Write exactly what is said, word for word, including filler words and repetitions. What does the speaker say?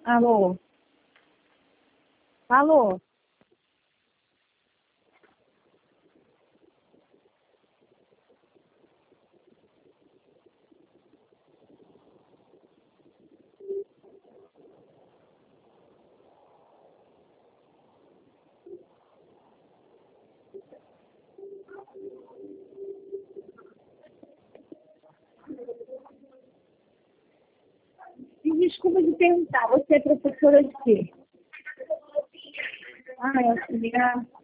Alô? Alô? E desculpa de perguntar, você é professora de quê? Ah, é auxiliar.